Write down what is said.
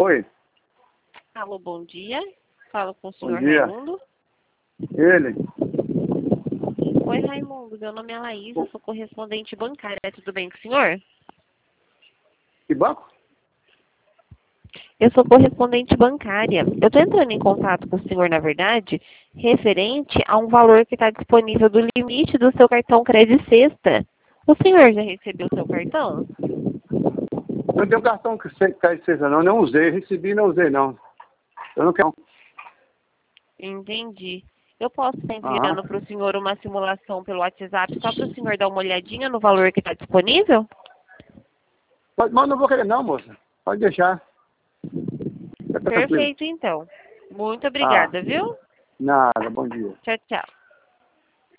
Oi. Alô, bom dia. Falo com o Bom senhor dia. Raimundo. Ele. Oi, Raimundo. Meu nome é Laís, eu sou correspondente bancária. Tudo bem com o senhor? Que banco? Eu sou correspondente bancária. Eu estou entrando em contato com o senhor, na verdade, referente a um valor que está disponível do limite do seu cartão Crédito Sexta. O senhor já recebeu o seu cartão? Eu tenho um cartão que cai de sexta, não usei. Recebi, não usei, não. Eu não quero. Entendi. Eu posso estar Aham. enviando para o senhor uma simulação pelo WhatsApp só para o senhor dar uma olhadinha no valor que está disponível? Mas não vou querer, não, moça. Pode deixar. Tá tranquilo. Perfeito, então. Muito obrigada, viu? Nada, bom dia. Tchau, tchau.